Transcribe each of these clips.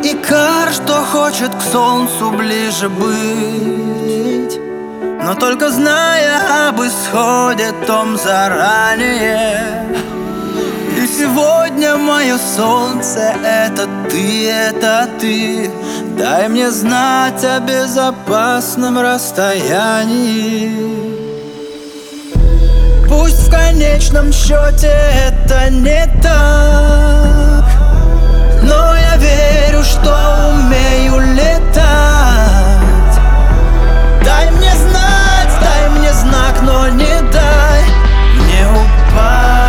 икар, что хочет к солнцу ближе быть, но только зная об исходе том заранее. И сегодня мое солнце — это ты. Дай мне знать о безопасном расстоянии. Пусть в конечном счете это не так, но я верю, что умею летать. Дай мне знак, но не дай мне упасть.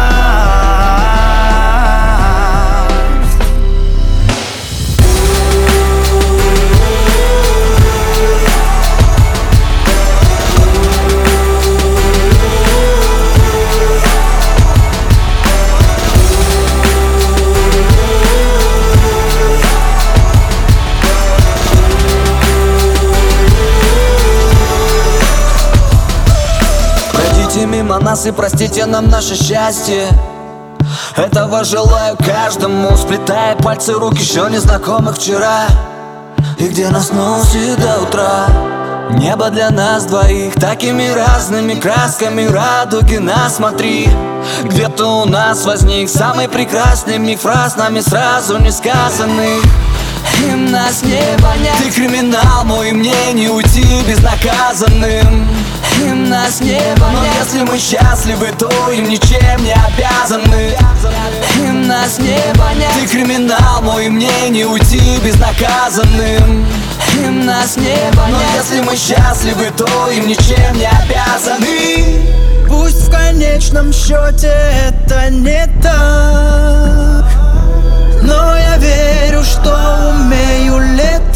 Мимо нас и простите нам наше счастье. Этого желаю каждому, сплетая пальцы рук еще незнакомых вчера. И где нас носит до утра небо для нас двоих, такими разными красками радуги нас смотри. Где-то у нас возник самый прекрасный миг фраз, нами сразу не сказанных. Им нас не понять. Ты криминал мой, мне не уйти безнаказанным. Им нас не понять. Но если мы счастливы, то им ничем не обязаны. Им нас не понять. Ты криминал мой, мне не уйти безнаказанным. Им нас не понять. Но если мы счастливы, то им ничем не обязаны. Пусть в конечном счете это не так, но я верю, что умею летать.